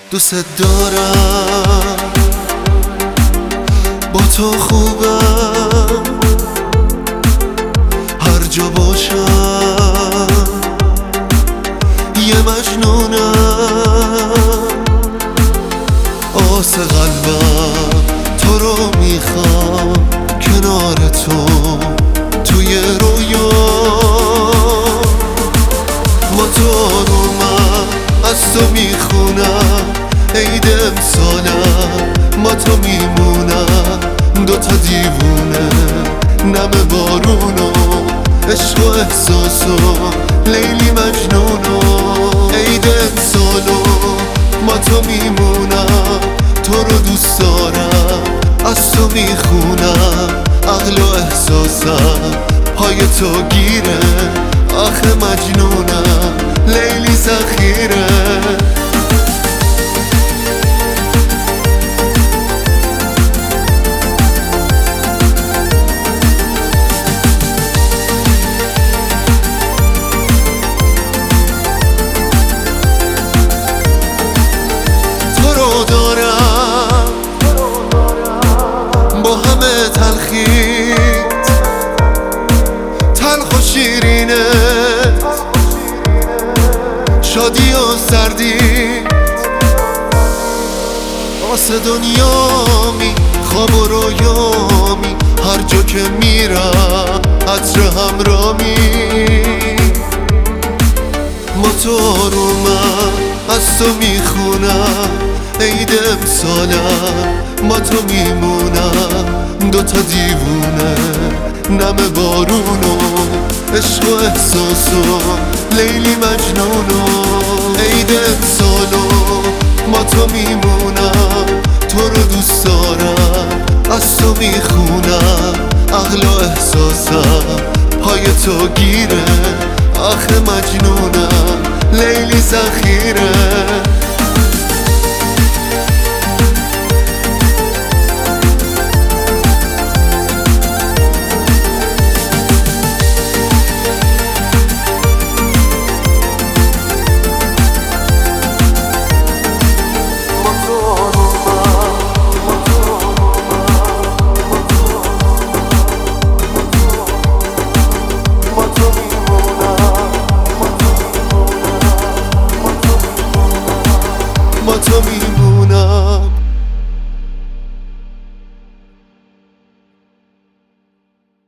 دوست دارم، با تو خوبم، هر جا باشم یه مجنونم. آس قلبم تو رو میخوام، کنار تو توی رویا. موتورم از تو میخونم، عید امسالم ما تو میمونم. دوتا دیوونه، نم بارونو، عشق و احساسو، لیلی مجنونو. عید امسالو ما تو میمونم، تو رو دوست دارم، از تو میخونم. عقل و احساسم پای تو گیره، آخه مجنونم، لیلی ذخیره. تو رو دارم با همه تلخیت، تلخ و شیرینت، شادی و سردیت. آس دنیامی، خواب و رویامی، هر جا که میرم عطر همرامی. موتورم از تو میخونم، عید امسالم ما تو میمونم. دوتا دیوونه، نم بارونو، عشق و احساسو، لیلی مجنونو. عید امسالو ما تو میمونم، تو رو دوست دارم، از تو میخونم. عقل و احساسم پای تو گیره، آخه مجنونم، لیلی ذخیره.